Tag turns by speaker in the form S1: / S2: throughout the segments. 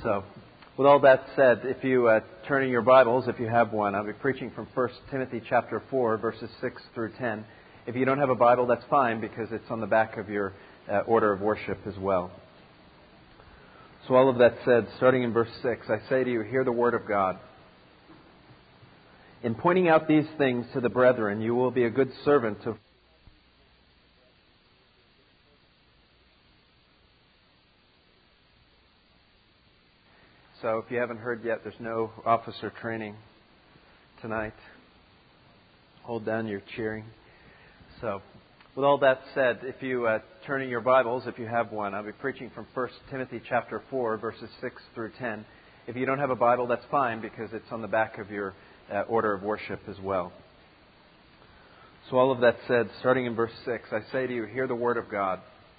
S1: So, with all that said, if you turn in your Bibles, if you have one, I'll be preaching from 1 Timothy chapter 4, verses 6 through 10. If you don't have a Bible, that's fine, because it's on the back of your order of worship as well. So all of that said, starting in verse 6, I say to you, hear the word of God. In pointing out these things to the brethren, you will be a good servant of... So if you haven't heard yet, there's no officer training tonight. Hold down your cheering. So, with all that said, if you turn in your Bibles, if you have one, I'll be preaching from 1 Timothy chapter 4, verses 6 through 10. If you don't have a Bible, that's fine, because it's on the back of your order of worship as well. So all of that said, starting in verse 6, I say to you, hear the word of God.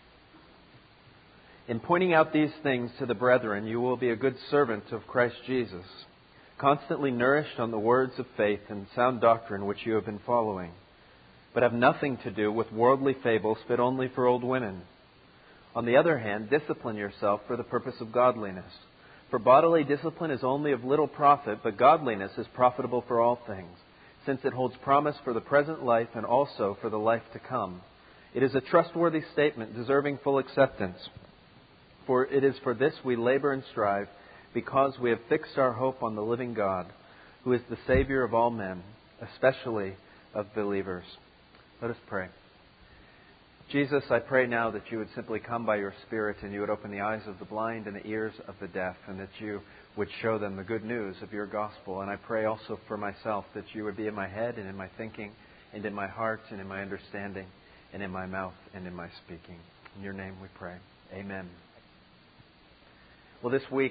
S1: In pointing out these things to the brethren, you will be a good servant of Christ Jesus, constantly nourished on the words of faith and sound doctrine which you have been following, but have nothing to do with worldly fables fit only for old women. On the other hand, discipline yourself for the purpose of godliness. For bodily discipline is only of little profit, but godliness is profitable for all things, since it holds promise for the present life and also for the life to come. It is a trustworthy statement, deserving full acceptance. For it is for this we labor and strive, because we have fixed our hope on the living God, who is the Savior of all men, especially of believers. Let us pray. Jesus, I pray now that you would simply come by your Spirit and you would open the eyes of the blind and the ears of the deaf, and that you would show them the good news of your gospel. And I pray also for myself that you would be in my head and in my thinking and in my heart and in my understanding and in my mouth and in my speaking. In your name we pray. Amen. Well, this week,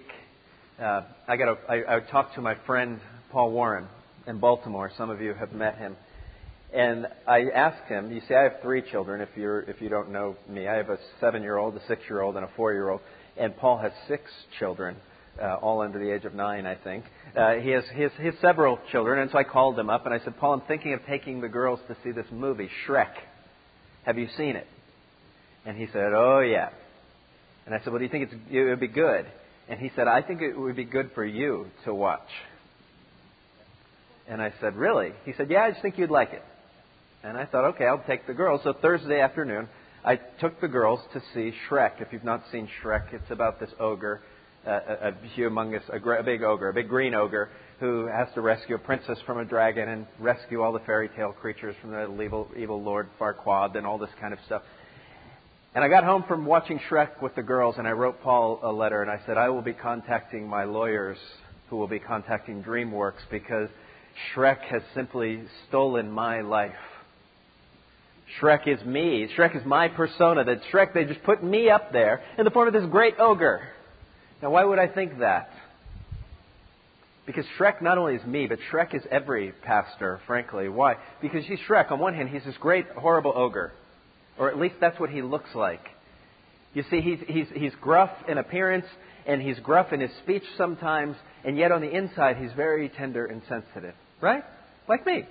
S1: I talked to my friend Paul Warren in Baltimore. Some of you have met him. And I asked him, you see, I have 3 children, if you don't know me. I have a 7-year-old, a 6-year-old, and a 4-year-old. And Paul has 6 children, all under the age of 9, I think. He has several children, and so I called him up and I said, Paul, I'm thinking of taking the girls to see this movie, Shrek. Have you seen it? And he said, oh, yeah. And I said, well, do you think it would be good? And he said, I think it would be good for you to watch. And I said, really? He said, yeah, I just think you'd like it. And I thought, okay, I'll take the girls. So Thursday afternoon, I took the girls to see Shrek. If you've not seen Shrek, it's about this ogre, a big ogre, a big green ogre, who has to rescue a princess from a dragon and rescue all the fairy tale creatures from the evil Lord Farquaad and all this kind of stuff. And I got home from watching Shrek with the girls, and I wrote Paul a letter, and I said, I will be contacting my lawyers who will be contacting DreamWorks, because Shrek has simply stolen my life. Shrek is me. Shrek is my persona. That Shrek, they just put me up there in the form of this great ogre. Now, why would I think that? Because Shrek not only is me, but Shrek is every pastor, frankly. Why? Because he's Shrek. On one hand, he's this great, horrible ogre. Or at least that's what he looks like. You see, he's gruff in appearance, and he's gruff in his speech sometimes, and yet on the inside he's very tender and sensitive. Right? Like me.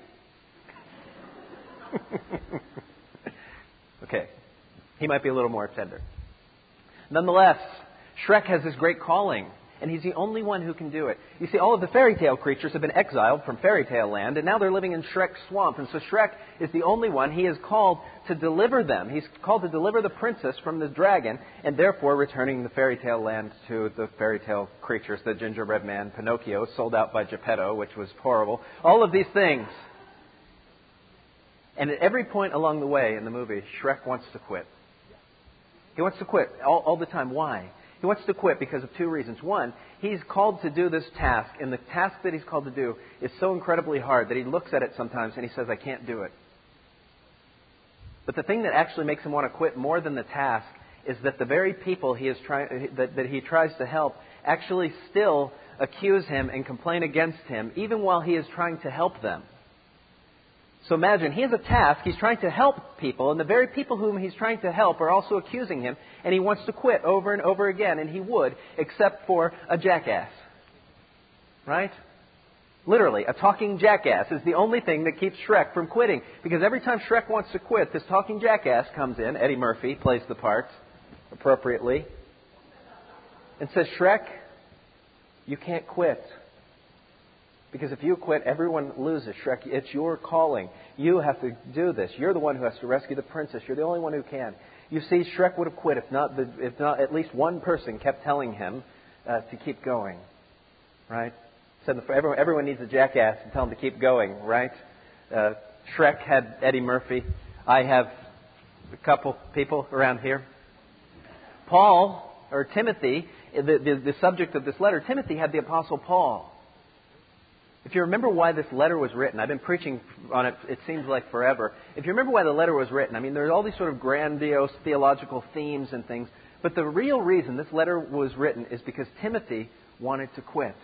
S1: Okay. He might be a little more tender. Nonetheless, Shrek has this great calling, and he's the only one who can do it. You see, all of the fairy tale creatures have been exiled from fairy tale land, and now they're living in Shrek's swamp. And so Shrek is the only one. He is called to deliver them. He's called to deliver the princess from the dragon, and therefore returning the fairy tale land to the fairy tale creatures. The gingerbread man, Pinocchio, sold out by Geppetto, which was horrible. All of these things. And at every point along the way in the movie, Shrek wants to quit. He wants to quit all the time. Why? He wants to quit because of 2 reasons. One, he's called to do this task, and the task that he's called to do is so incredibly hard that he looks at it sometimes and he says, I can't do it. But the thing that actually makes him want to quit more than the task is that the very people that he tries to help actually still accuse him and complain against him, even while he is trying to help them. So imagine, he has a task, he's trying to help people, and the very people whom he's trying to help are also accusing him, and he wants to quit over and over again, and he would, except for a jackass. Right? Literally, a talking jackass is the only thing that keeps Shrek from quitting. Because every time Shrek wants to quit, this talking jackass comes in, Eddie Murphy plays the part appropriately, and says, Shrek, You can't quit. Because if you quit, everyone loses. Shrek, it's your calling. You have to do this. You're the one who has to rescue the princess. You're the only one who can. You see, Shrek would have quit if not at least one person kept telling him to keep going. Right? So everyone needs a jackass to tell him to keep going, right? Shrek had Eddie Murphy. I have a couple people around here. Paul, or Timothy, the subject of this letter, Timothy had the Apostle Paul. If you remember why this letter was written, I've been preaching on it, it seems like forever. If you remember why the letter was written, I mean, there's all these sort of grandiose theological themes and things. But the real reason this letter was written is because Timothy wanted to quit.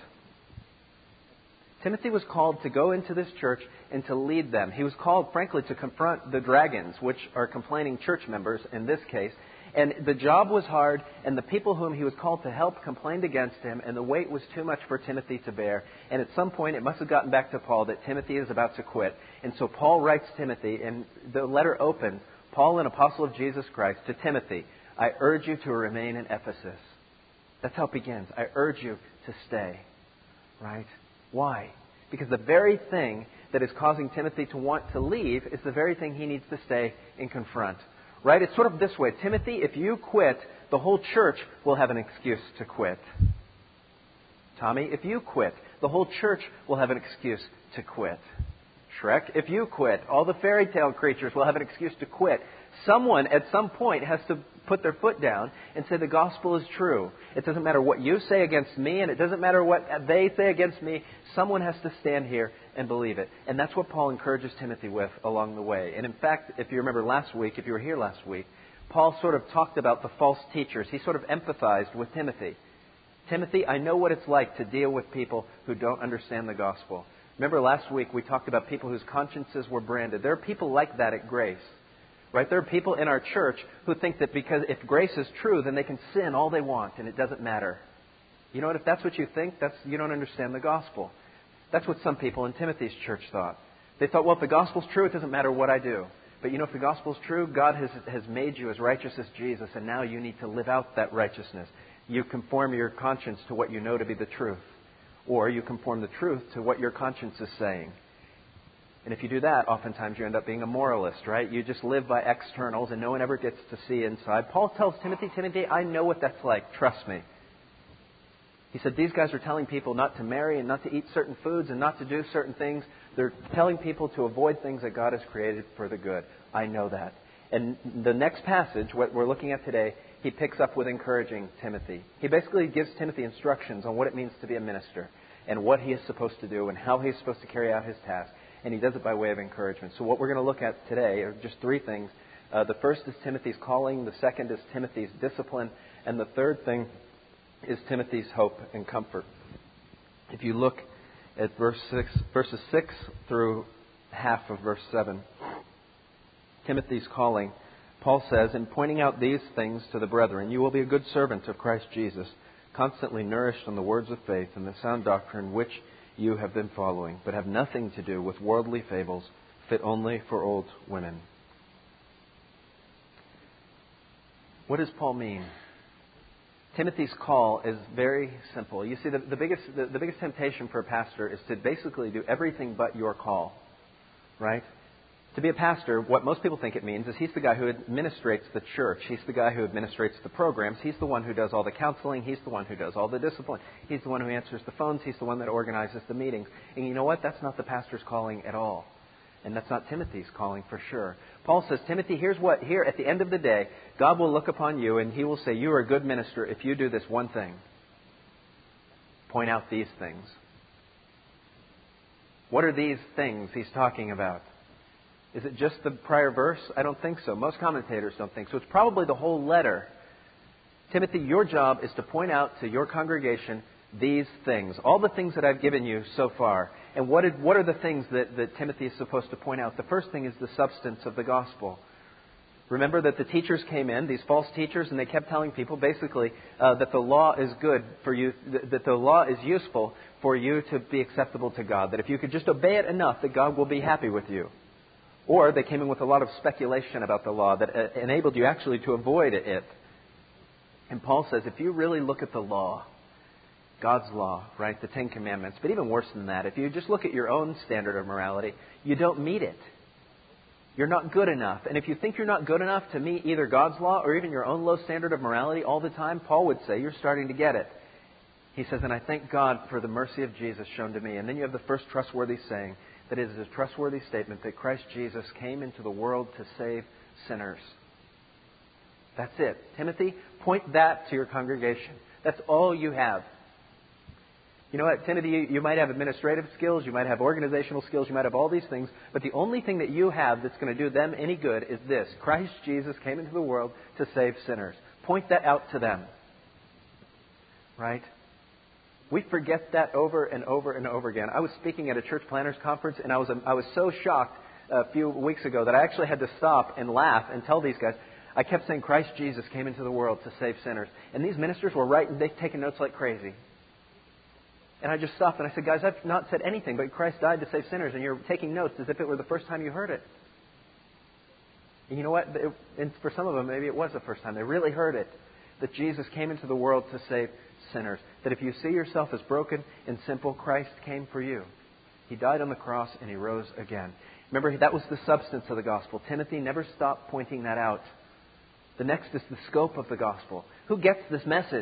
S1: Timothy was called to go into this church and to lead them. He was called, frankly, to confront the dragons, which are complaining church members in this case. And the job was hard, and the people whom he was called to help complained against him, and the weight was too much for Timothy to bear. And at some point, it must have gotten back to Paul that Timothy is about to quit. And so Paul writes Timothy, and the letter opens, Paul, an apostle of Jesus Christ, to Timothy, I urge you to remain in Ephesus. That's how it begins. I urge you to stay. Right? Why? Because the very thing that is causing Timothy to want to leave is the very thing he needs to stay and confront. Right? It's sort of this way. Timothy, if you quit, the whole church will have an excuse to quit. Tommy, if you quit, the whole church will have an excuse to quit. Shrek, if you quit, all the fairy tale creatures will have an excuse to quit. Someone at some point has to put their foot down and say the gospel is true. It doesn't matter what you say against me, and it doesn't matter what they say against me. Someone has to stand here and believe it. And that's what Paul encourages Timothy with along the way. And in fact, if you remember last week, if you were here last week, Paul sort of talked about the false teachers. He sort of empathized with Timothy. Timothy, I know what it's like to deal with people who don't understand the gospel. Remember last week we talked about people whose consciences were branded. There are people like that at Grace. Right? There are people in our church who think that because if grace is true, then they can sin all they want and it doesn't matter. You know what? If that's what you think, you don't understand the gospel. That's what some people in Timothy's church thought. They thought, well, if the gospel's true, it doesn't matter what I do. But you know, if the gospel's true, God has made you as righteous as Jesus, and now you need to live out that righteousness. You conform your conscience to what you know to be the truth. Or you conform the truth to what your conscience is saying. And if you do that, oftentimes you end up being a moralist, right? You just live by externals and no one ever gets to see inside. Paul tells Timothy, I know what that's like. Trust me. He said, these guys are telling people not to marry and not to eat certain foods and not to do certain things. They're telling people to avoid things that God has created for the good. I know that. And the next passage, what we're looking at today, he picks up with encouraging Timothy. He basically gives Timothy instructions on what it means to be a minister and what he is supposed to do and how he's supposed to carry out his task. And he does it by way of encouragement. So what we're going to look at today are just three things. The first is Timothy's calling. The second is Timothy's discipline. And the third thing is Timothy's hope and comfort. If you look at verses 6 through half of verse 7, Timothy's calling, Paul says, in pointing out these things to the brethren, you will be a good servant of Christ Jesus, constantly nourished on the words of faith and the sound doctrine which you have been following, but have nothing to do with worldly fables, fit only for old women. What does Paul mean? Timothy's call is very simple. You see, the biggest temptation for a pastor is to basically do everything but your call, right? To be a pastor, what most people think it means is he's the guy who administrates the church. He's the guy who administrates the programs. He's the one who does all the counseling. He's the one who does all the discipline. He's the one who answers the phones. He's the one that organizes the meetings. And you know what? That's not the pastor's calling at all. And that's not Timothy's calling for sure. Paul says, Timothy, here at the end of the day, God will look upon you and He will say, you are a good minister if you do this one thing. Point out these things. What are these things He's talking about? Is it just the prior verse? I don't think so. Most commentators don't think so. It's probably the whole letter. Timothy, your job is to point out to your congregation these things. All the things that I've given you so far. And what are the things that Timothy is supposed to point out? The first thing is the substance of the gospel. Remember that the teachers came in, these false teachers, and they kept telling people basically that the law is good for you, that the law is useful for you to be acceptable to God. That if you could just obey it enough, that God will be happy with you. Or they came in with a lot of speculation about the law that enabled you actually to avoid it. And Paul says, if you really look at the law, God's law, right? The Ten Commandments. But even worse than that, if you just look at your own standard of morality, you don't meet it. You're not good enough. And if you think you're not good enough to meet either God's law or even your own low standard of morality all the time, Paul would say you're starting to get it. He says, and I thank God for the mercy of Jesus shown to me. And then you have the first trustworthy saying, that it is a trustworthy statement that Christ Jesus came into the world to save sinners. That's it. Timothy, point that to your congregation. That's all you have. You know what, Timothy, you might have administrative skills, you might have organizational skills, you might have all these things, but the only thing that you have that's going to do them any good is this. Christ Jesus came into the world to save sinners. Point that out to them. Right? We forget that over and over and over again. I was speaking at a church planners conference, and I was so shocked a few weeks ago that I actually had to stop and laugh and tell these guys. I kept saying Christ Jesus came into the world to save sinners. And these ministers were writing, they've taken notes like crazy. And I just stopped and I said, guys, I've not said anything, but Christ died to save sinners, and you're taking notes as if it were the first time you heard it. And you know what? And for some of them, maybe it was the first time. They really heard it. That Jesus came into the world to save sinners. That if you see yourself as broken and simple, Christ came for you. He died on the cross and He rose again. Remember, that was the substance of the gospel. Timothy, never stop pointing that out. The next is the scope of the gospel. Who gets this message?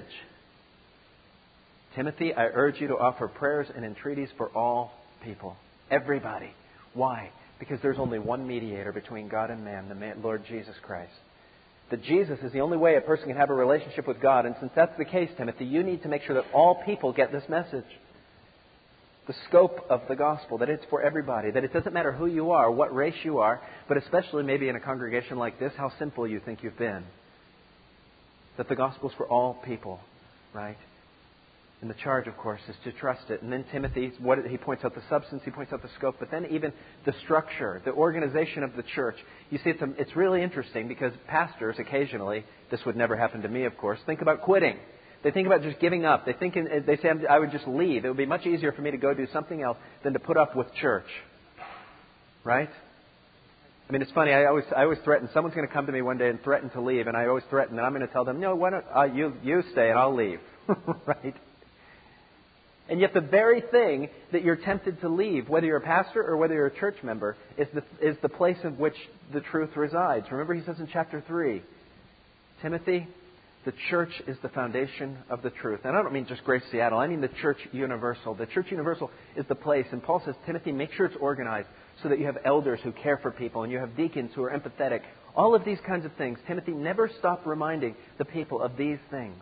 S1: Timothy, I urge you to offer prayers and entreaties for all people. Everybody. Why? Because there's only one mediator between God and man, the Lord Jesus Christ. That Jesus is the only way a person can have a relationship with God. And since that's the case, Timothy, you need to make sure that all people get this message. The scope of the gospel, that it's for everybody. That it doesn't matter who you are, what race you are, but especially maybe in a congregation like this, how simple you think you've been. That the gospel's for all people, right? And the charge, of course, is to trust it. And then Timothy, he points out the substance, he points out the scope, but then even the structure, the organization of the church. You see, it's really interesting because pastors occasionally, this would never happen to me, of course, think about quitting. They think about just giving up. They say, I would just leave. It would be much easier for me to go do something else than to put up with church. Right? I mean, it's funny. I always threaten. Someone's going to come to me one day and threaten to leave, and I always threaten. And I'm going to tell them, no, why don't you stay and I'll leave. Right? And yet the very thing that you're tempted to leave, whether you're a pastor or whether you're a church member, is the place in which the truth resides. Remember, he says in chapter 3, Timothy, the church is the foundation of the truth. And I don't mean just Grace Seattle. I mean the church universal. The church universal is the place. And Paul says, Timothy, make sure it's organized so that you have elders who care for people and you have deacons who are empathetic. All of these kinds of things. Timothy, never stop reminding the people of these things.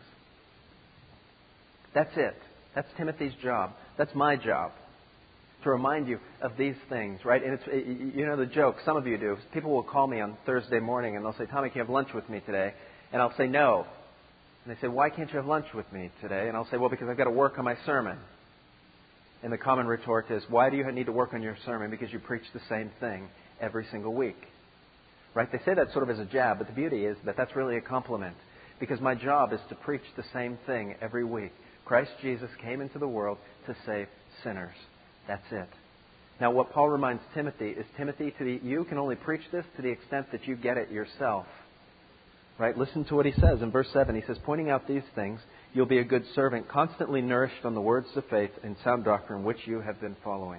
S1: That's it. That's Timothy's job. That's my job. To remind you of these things, right? And it's, you know the joke, some of you do. People will call me on Thursday morning and they'll say, Tommy, can you have lunch with me today? And I'll say, no. And they say, why can't you have lunch with me today? And I'll say, well, because I've got to work on my sermon. And the common retort is, why do you need to work on your sermon? Because you preach the same thing every single week. Right? They say that sort of as a jab, but the beauty is that that's really a compliment. Because my job is to preach the same thing every week. Christ Jesus came into the world to save sinners. That's it. Now, what Paul reminds Timothy is, Timothy, you can only preach this to the extent that you get it yourself. Right? Listen to what he says in verse 7. He says, pointing out these things, you'll be a good servant, constantly nourished on the words of faith and sound doctrine which you have been following.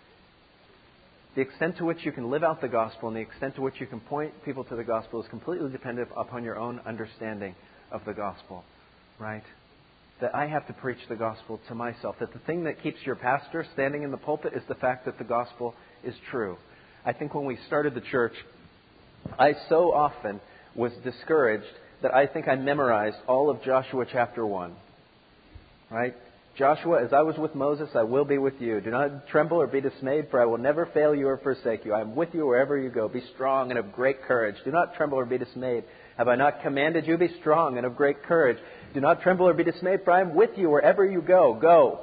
S1: The extent to which you can live out the gospel and the extent to which you can point people to the gospel is completely dependent upon your own understanding of the gospel. Right? That I have to preach the gospel to myself. That the thing that keeps your pastor standing in the pulpit is the fact that the gospel is true. I think when we started the church, I so often was discouraged that I think I memorized all of Joshua chapter 1. Right? Joshua, as I was with Moses, I will be with you. Do not tremble or be dismayed, for I will never fail you or forsake you. I am with you wherever you go. Be strong and of great courage. Do not tremble or be dismayed. Have I not commanded you? Be strong and of great courage. Do not tremble or be dismayed, for I am with you wherever you go. Go.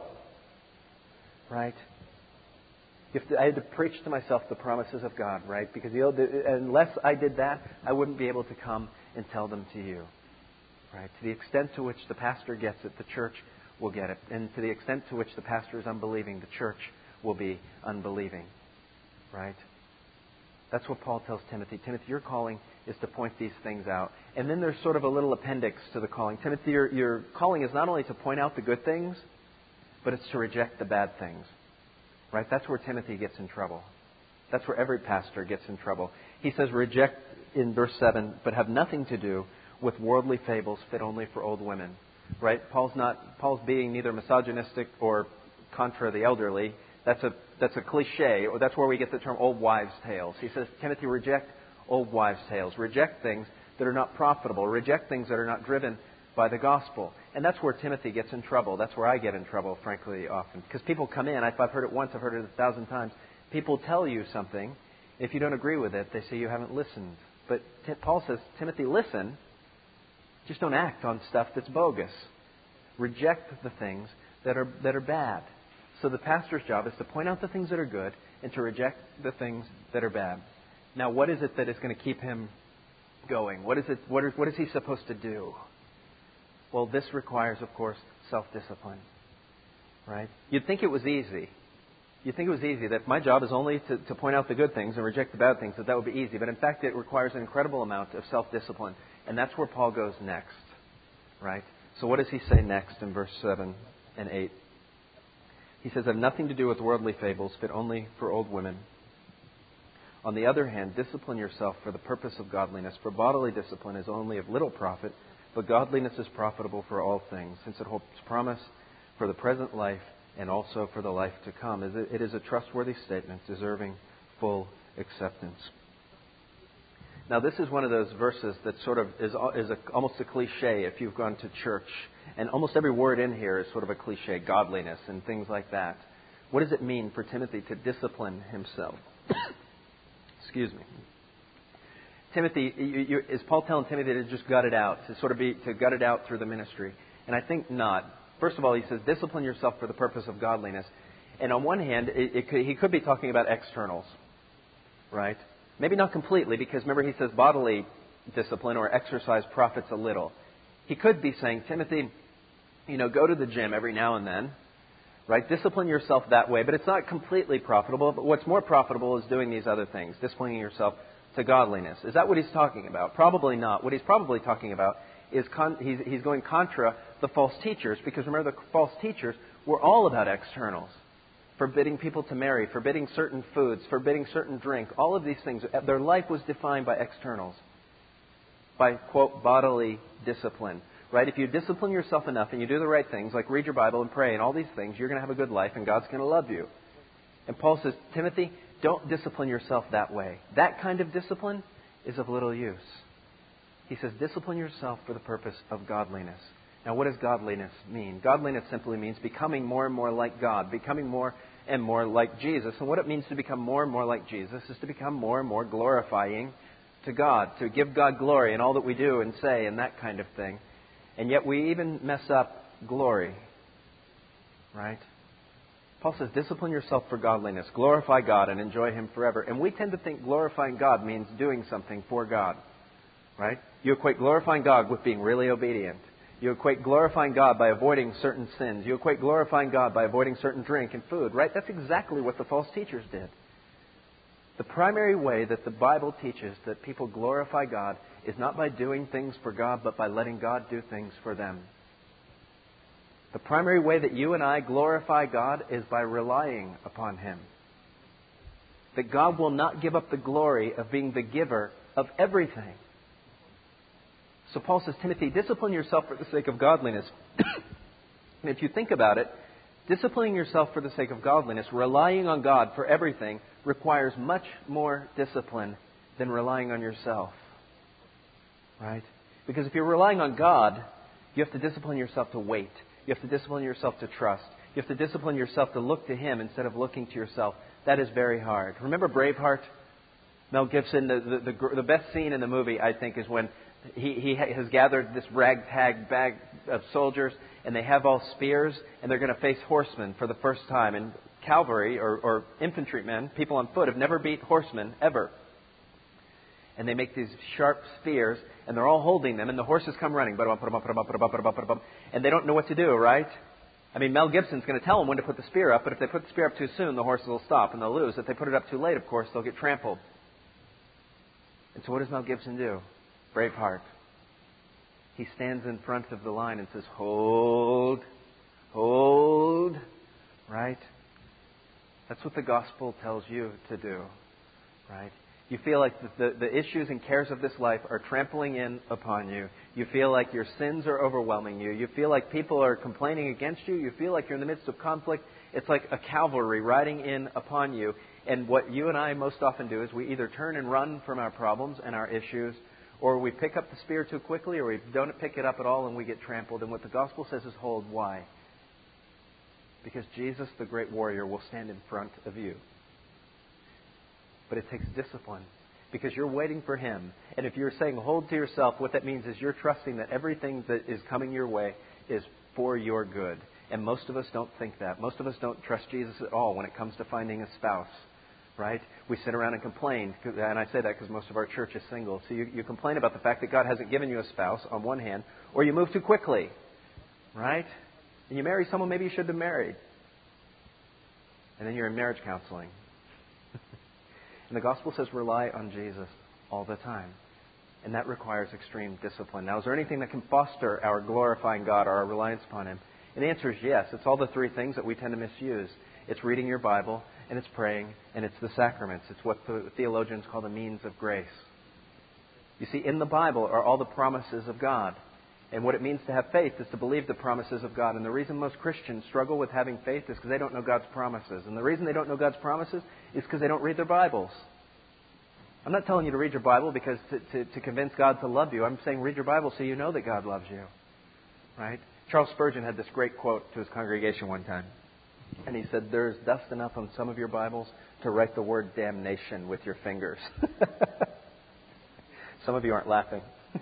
S1: Right? I had to preach to myself the promises of God, right? Because unless I did that, I wouldn't be able to come and tell them to you. Right? To the extent to which the pastor gets it, the church will get it. And to the extent to which the pastor is unbelieving, the church will be unbelieving. Right? That's what Paul tells Timothy. Timothy, your calling is to point these things out. And then there's sort of a little appendix to the calling. Timothy, your calling is not only to point out the good things, but it's to reject the bad things. Right? That's where Timothy gets in trouble. That's where every pastor gets in trouble. He says, reject, in verse 7, but have nothing to do with worldly fables fit only for old women. Right? Paul's being neither misogynistic or contra the elderly. That's a cliche, or that's where we get the term old wives' tales. He says, Timothy, reject old wives' tales. Reject things that are not profitable. Reject things that are not driven by the gospel. And that's where Timothy gets in trouble. That's where I get in trouble, frankly, often. Because people come in, if I've heard it once, I've heard it 1,000 times. People tell you something. If you don't agree with it, they say you haven't listened. But Paul says, Timothy, listen. Just don't act on stuff that's bogus. Reject the things that are bad. So the pastor's job is to point out the things that are good and to reject the things that are bad. Now, what is it that is going to keep him going? What is he supposed to do? Well, this requires, of course, self-discipline. Right? You'd think it was easy. You'd think it was easy, that my job is only to point out the good things and reject the bad things, that would be easy. But in fact, it requires an incredible amount of self-discipline. And that's where Paul goes next. Right? So what does he say next in verse 7 and 8? He says, have nothing to do with worldly fables, fit only for old women. On the other hand, discipline yourself for the purpose of godliness. For bodily discipline is only of little profit, but godliness is profitable for all things, since it holds promise for the present life and also for the life to come. It is a trustworthy statement, deserving full acceptance. Now, this is one of those verses that sort of is almost a cliche if you've gone to church. And almost every word in here is sort of a cliche, godliness and things like that. What does it mean for Timothy to discipline himself? Excuse me. Timothy, is Paul telling Timothy to just gut it out, to gut it out through the ministry? And I think not. First of all, he says, discipline yourself for the purpose of godliness. And on one hand, he could be talking about externals, right? Maybe not completely, because remember he says bodily discipline or exercise profits a little. He could be saying, Timothy, go to the gym every now and then, right? Discipline yourself that way, but it's not completely profitable. But what's more profitable is doing these other things, disciplining yourself to godliness. Is that what he's talking about? Probably not. What he's probably talking about is he's going contra the false teachers, because remember the false teachers were all about externals. Forbidding people to marry, forbidding certain foods, forbidding certain drink, all of these things. Their life was defined by externals, by, quote, bodily discipline. Right? If you discipline yourself enough and you do the right things, like read your Bible and pray and all these things, you're going to have a good life and God's going to love you. And Paul says, Timothy, don't discipline yourself that way. That kind of discipline is of little use. He says, discipline yourself for the purpose of godliness. Now, what does godliness mean? Godliness simply means becoming more and more like God, becoming more and more like Jesus. And what it means to become more and more like Jesus is to become more and more glorifying to God, to give God glory in all that we do and say and that kind of thing. And yet we even mess up glory, right? Paul says, discipline yourself for godliness, glorify God and enjoy Him forever. And we tend to think glorifying God means doing something for God, right? You equate glorifying God with being really obedient. You equate glorifying God by avoiding certain sins. You equate glorifying God by avoiding certain drink and food, right? That's exactly what the false teachers did. The primary way that the Bible teaches that people glorify God is not by doing things for God, but by letting God do things for them. The primary way that you and I glorify God is by relying upon Him. That God will not give up the glory of being the giver of everything. So Paul says, Timothy, discipline yourself for the sake of godliness. And if you think about it, disciplining yourself for the sake of godliness, relying on God for everything, requires much more discipline than relying on yourself. Right? Because if you're relying on God, you have to discipline yourself to wait. You have to discipline yourself to trust. You have to discipline yourself to look to Him instead of looking to yourself. That is very hard. Remember Braveheart? Mel Gibson, the best scene in the movie, I think, is when he has gathered this ragtag bag of soldiers, and they have all spears, and they're going to face horsemen for the first time. And cavalry or infantrymen, people on foot, have never beat horsemen ever. And they make these sharp spears, and they're all holding them, and the horses come running. And they don't know what to do, right? I mean, Mel Gibson's going to tell them when to put the spear up, but if they put the spear up too soon, the horses will stop, and they'll lose. If they put it up too late, of course, they'll get trampled. And so what does Mel Gibson do? Braveheart. He stands in front of the line and says, hold, hold, That's what the gospel tells you to do, right? You feel like the issues and cares of this life are trampling in upon you. You feel like your sins are overwhelming you. You feel like people are complaining against you. You feel like you're in the midst of conflict. It's like a cavalry riding in upon you. And what you and I most often do is we either turn and run from our problems and our issues, or we pick up the spear too quickly, or we don't pick it up at all and we get trampled. And what the gospel says is hold. Why? Because Jesus, the great warrior, will stand in front of you. But it takes discipline because you're waiting for Him. And if you're saying hold to yourself, what that means is you're trusting that everything that is coming your way is for your good. And most of us don't think that. Most of us don't trust Jesus at all when it comes to finding a spouse, right? We sit around and complain. And I say that because most of our church is single. So you complain about the fact that God hasn't given you a spouse on one hand, or you move too quickly, right? And you marry someone maybe you should have married. And then you're in marriage counseling. And the gospel says rely on Jesus all the time. And that requires extreme discipline. Now, is there anything that can foster our glorifying God or our reliance upon Him? And the answer is yes. It's all the three things that we tend to misuse. It's reading your Bible, and it's praying, and it's the sacraments. It's what the theologians call the means of grace. You see, in the Bible are all the promises of God. And what it means to have faith is to believe the promises of God. And the reason most Christians struggle with having faith is because they don't know God's promises. And the reason they don't know God's promises is because they don't read their Bibles. I'm not telling you to read your Bible because to convince God to love you. I'm saying read your Bible so you know that God loves you. Right? Charles Spurgeon had this great quote to his congregation one time. And he said, "There's dust enough on some of your Bibles to write the word damnation with your fingers." Some of you aren't laughing.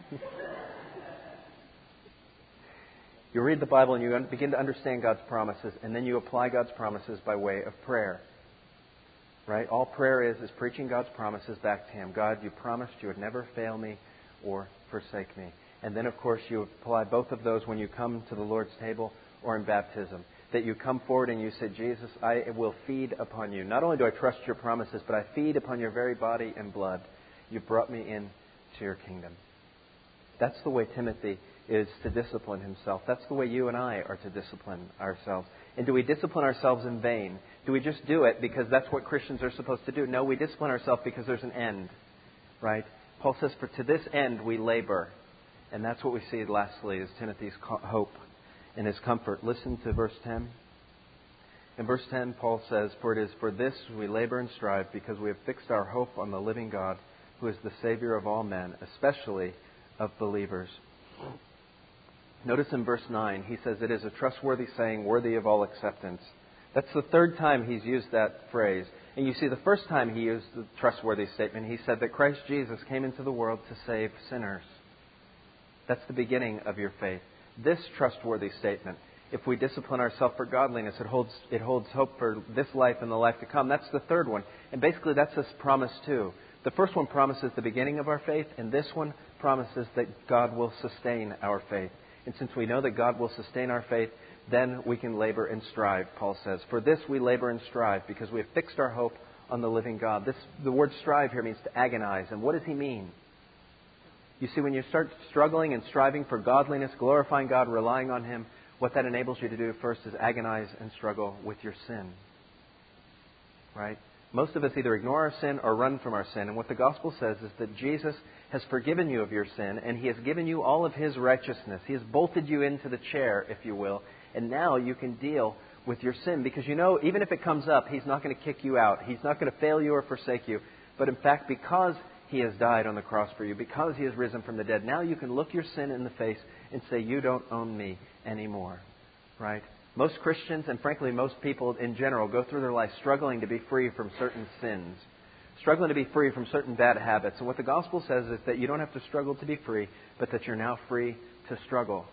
S1: You read the Bible and you begin to understand God's promises, and then you apply God's promises by way of prayer. Right? All prayer is preaching God's promises back to Him. God, you promised you would never fail me or forsake me. And then, of course, you apply both of those when you come to the Lord's table or in baptism. That you come forward and you say, Jesus, I will feed upon you. Not only do I trust your promises, but I feed upon your very body and blood. You brought me into your kingdom. That's the way Timothy is to discipline himself. That's the way you and I are to discipline ourselves. And do we discipline ourselves in vain? Do we just do it because that's what Christians are supposed to do? No, we discipline ourselves because there's an end. Right? Paul says, for to this end we labor. And that's what we see lastly is Timothy's hope and his comfort. Listen to verse 10. In verse 10, Paul says, for it is for this we labor and strive, because we have fixed our hope on the living God, who is the Savior of all men, especially of believers. Notice in verse 9, he says, it is a trustworthy saying, worthy of all acceptance. That's the third time he's used that phrase. And you see, the first time he used the trustworthy statement, he said that Christ Jesus came into the world to save sinners. That's the beginning of your faith. This trustworthy statement, if we discipline ourselves for godliness, it holds hope for this life and the life to come. That's the third one. And basically that's this promise too. The first one promises the beginning of our faith, and this one promises that God will sustain our faith. And since we know that God will sustain our faith, then we can labor and strive, Paul says. For this we labor and strive, because we have fixed our hope on the living God. The word strive here means to agonize. And what does he mean? You see, when you start struggling and striving for godliness, glorifying God, relying on Him, what that enables you to do first is agonize and struggle with your sin. Right? Most of us either ignore our sin or run from our sin. And what the gospel says is that Jesus has forgiven you of your sin, and He has given you all of His righteousness. He has bolted you into the chair, if you will. And now you can deal with your sin. Because you know, even if it comes up, He's not going to kick you out. He's not going to fail you or forsake you. But in fact, because He has died on the cross for you, because He has risen from the dead, now you can look your sin in the face and say, you don't own me anymore. Right? Most Christians, and frankly most people in general, go through their life struggling to be free from certain sins, struggling to be free from certain bad habits. And what the gospel says is that you don't have to struggle to be free, but that you're now free to struggle.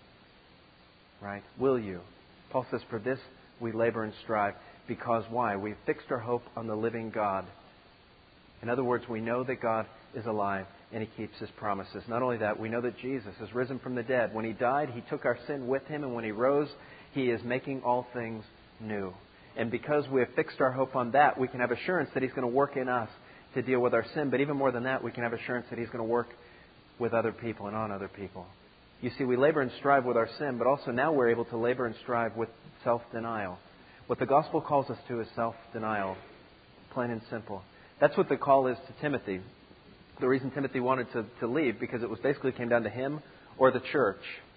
S1: Right? Will you? Paul says, for this we labor and strive, because why? We've fixed our hope on the living God. In other words, we know that God is alive and He keeps His promises. Not only that, we know that Jesus has risen from the dead. When He died, He took our sin with Him, and when He rose, He is making all things new. And because we have fixed our hope on that, we can have assurance that He's going to work in us to deal with our sin. But even more than that, we can have assurance that He's going to work with other people and on other people. You see, we labor and strive with our sin, but also now we're able to labor and strive with self-denial. What the gospel calls us to is self-denial, plain and simple. That's what the call is to Timothy. The reason Timothy wanted to leave, because it was basically came down to him or the church.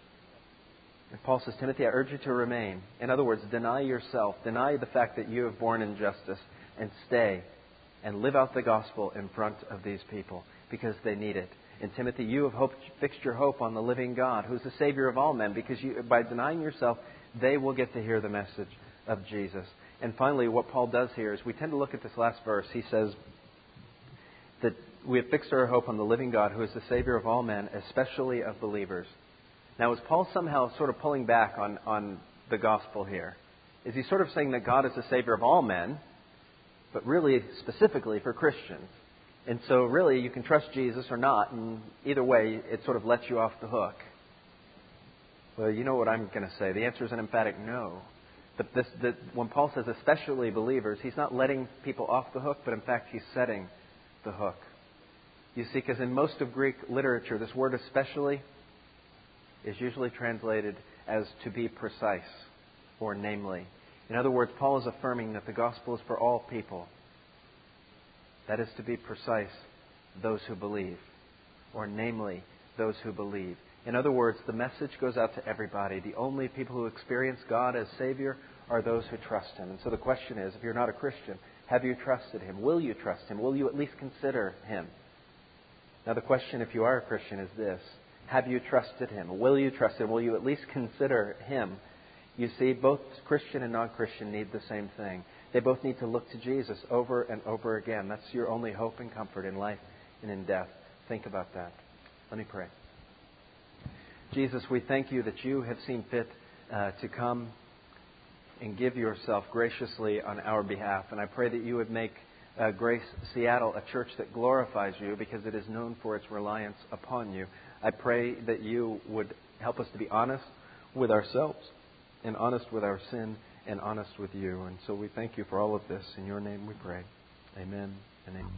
S1: And Paul says, Timothy, I urge you to remain. In other words, deny yourself. Deny the fact that you have borne injustice and stay and live out the gospel in front of these people because they need it. And Timothy, you have fixed your hope on the living God, who's the Savior of all men, because by denying yourself, they will get to hear the message of Jesus. And finally, what Paul does here is we tend to look at this last verse. He says that we have fixed our hope on the living God, who is the Savior of all men, especially of believers. Now, is Paul somehow sort of pulling back on the gospel here? Is he sort of saying that God is the Savior of all men, but really specifically for Christians? And so really you can trust Jesus or not, and either way it sort of lets you off the hook. Well, you know what I'm going to say. The answer is an emphatic no. When Paul says especially believers, he's not letting people off the hook, but in fact he's setting the hook. You see, because in most of Greek literature, this word especially is usually translated as to be precise or namely. In other words, Paul is affirming that the gospel is for all people. That is, to be precise, those who believe, or namely, those who believe. In other words, the message goes out to everybody. The only people who experience God as Savior are those who trust Him. And so the question is, if you're not a Christian, have you trusted Him? Will you trust Him? Will you at least consider Him? Now the question, if you are a Christian, is this: have you trusted Him? Will you trust Him? Will you at least consider Him? You see, both Christian and non-Christian need the same thing. They both need to look to Jesus over and over again. That's your only hope and comfort in life and in death. Think about that. Let me pray. Jesus, we thank you that you have seen fit to come and give yourself graciously on our behalf. And I pray that you would make Grace Seattle a church that glorifies you because it is known for its reliance upon you. I pray that you would help us to be honest with ourselves and honest with our sin and honest with you. And so we thank you for all of this. In your name we pray. Amen and amen.